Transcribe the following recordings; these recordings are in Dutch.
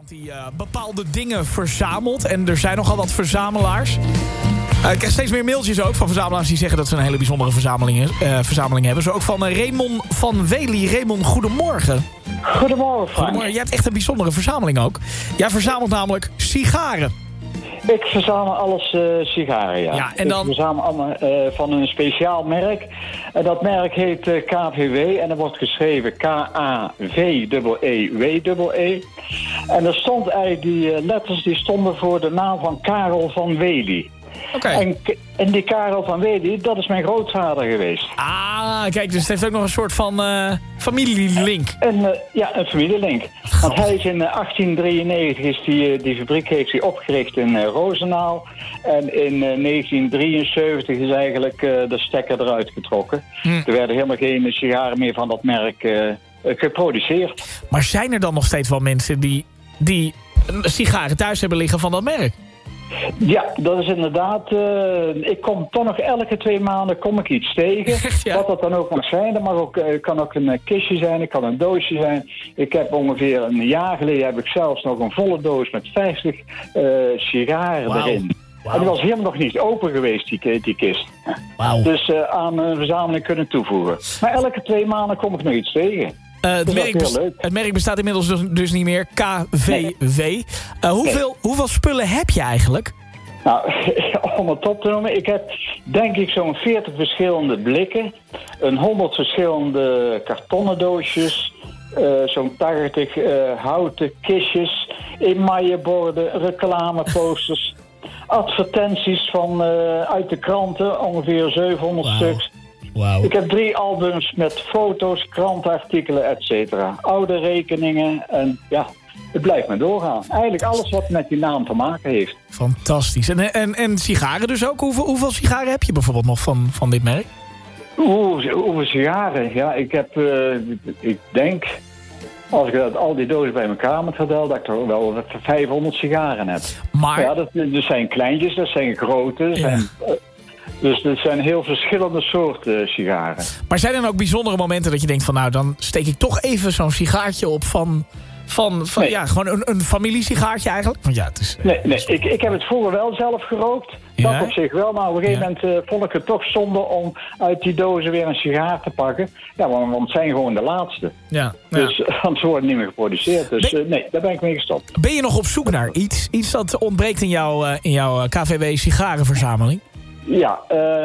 die bepaalde dingen verzamelt. En er zijn nogal wat verzamelaars. Ik krijg steeds meer mailtjes ook van verzamelaars die zeggen dat ze een hele bijzondere verzameling hebben. Zo ook van Raymond van Wely. Raymond, goedemorgen. Goedemorgen, Frank. Goedemorgen. Jij hebt echt een bijzondere verzameling ook. Jij verzamelt namelijk sigaren. Ik verzamel alles sigaren, ja. Ja, en dan... Ik verzamel allemaal van een speciaal merk. En dat merk heet KVW en dat wordt geschreven K-A-V-E-E-W-E. En er stond eigenlijk, die letters die stonden voor de naam van Karel van Wely. Okay. En die Karel van Wely, dat is mijn grootvader geweest. Ah, kijk, dus het heeft ook nog een soort van familielink. Ja, een familielink. Want hij is in 1893, is die fabriek heeft hij opgericht in Roosendaal. En in 1973 is eigenlijk de stekker eruit getrokken. Er werden helemaal geen sigaren meer van dat merk geproduceerd. Maar zijn er dan nog steeds wel mensen die sigaren thuis hebben liggen van dat merk? Ja, dat is inderdaad... ik kom toch nog elke 2 maanden iets tegen. Echt, ja? Wat dat dan ook mag zijn. Dat kan ook een kistje zijn, het kan een doosje zijn. Ik heb ongeveer een jaar geleden heb ik zelfs nog een volle doos met 50 sigaren erin. Wow. En die was helemaal nog niet open geweest, die kist. Wow. Dus aan mijn verzameling kunnen toevoegen. Maar elke 2 maanden kom ik nog iets tegen. Het merk bestaat inmiddels dus niet meer. KVW. Nee. Hoeveel spullen heb je eigenlijk? Nou, om het op te noemen. Ik heb denk ik zo'n 40 verschillende blikken. 100 verschillende kartonnen doosjes. Zo'n 80 houten kistjes. Emailleborden, reclameposters. Advertenties uit de kranten. Ongeveer 700 stuks. Wow. Ik heb 3 albums met foto's, krantenartikelen, et cetera. Oude rekeningen en ja, het blijft maar doorgaan. Eigenlijk alles wat met die naam te maken heeft. Fantastisch. En sigaren dus ook? Hoeveel sigaren heb je bijvoorbeeld nog van dit merk? Hoeveel sigaren? Ja, ik heb, ik denk, als ik al die dozen bij elkaar moet vertellen, dat ik toch wel 500 sigaren heb. Maar... Ja, dat zijn kleintjes, dat zijn grote, dat zijn... Dus er zijn heel verschillende soorten sigaren. Maar zijn er dan ook bijzondere momenten dat je denkt van... nou, dan steek ik toch even zo'n sigaartje op van nee. Ja, gewoon een familiesigaartje eigenlijk? Want ja, het is, nee, ik heb het vroeger wel zelf gerookt. Dat op zich wel, maar op een gegeven moment vond ik het toch zonde om uit die dozen weer een sigaar te pakken. Ja, want het zijn gewoon de laatste. Ja. Dus anders worden niet meer geproduceerd. Dus nee, daar ben ik mee gestopt. Ben je nog op zoek naar iets? Iets dat ontbreekt in jouw KVW sigarenverzameling? Ja,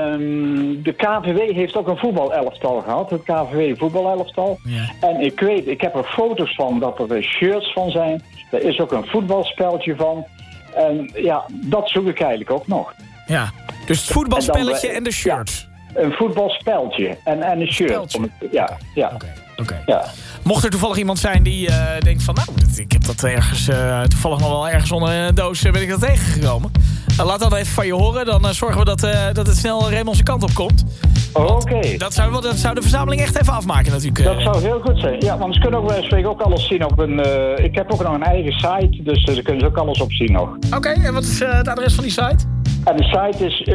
de KVW heeft ook een voetbalelftal gehad. Het KVW voetbalelftal. Ja. En ik heb er foto's van dat er shirts van zijn. Er is ook een voetbalspeltje van. En ja, dat zoek ik eigenlijk ook nog. Ja, dus het voetbalspelletje en de shirts. Ja, een voetbalspeltje en een shirt. Ja. Oké. Ja. Mocht er toevallig iemand zijn die denkt van... nou, ik heb dat ergens toevallig nog wel ergens onder een doos ben ik dat tegengekomen. Laat dat even van je horen. Dan zorgen we dat het snel Raymond's kant op komt. Oké. Dat zou de verzameling echt even afmaken natuurlijk. Dat zou heel goed zijn. Ja, want ze kunnen ook alles zien op een... ik heb ook nog een eigen site, dus daar kunnen ze ook alles op zien nog. Oké, en wat is het adres van die site? En de site is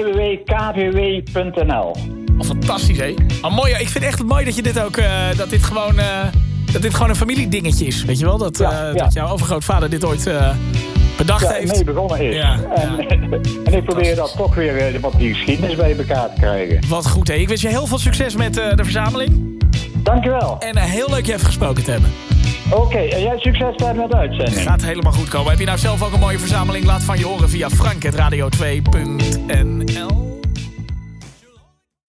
www.kvw.nl. Oh, fantastisch, hè? Oh, mooi. Ik vind echt mooi dat je dit ook... dat dit gewoon een familiedingetje is. Weet je wel? Dat jouw overgrootvader dit ooit bedacht heeft. mee begonnen is. Ja, en ik probeer dat toch weer wat die geschiedenis bij elkaar te krijgen. Wat goed, hè? Ik wens je heel veel succes met de verzameling. Dankjewel. En heel leuk je even gesproken te hebben. Oké, en jij succes daar met de uitzending. Gaat helemaal goed komen. Heb je nou zelf ook een mooie verzameling? Laat van je horen via frank@radio2.nl.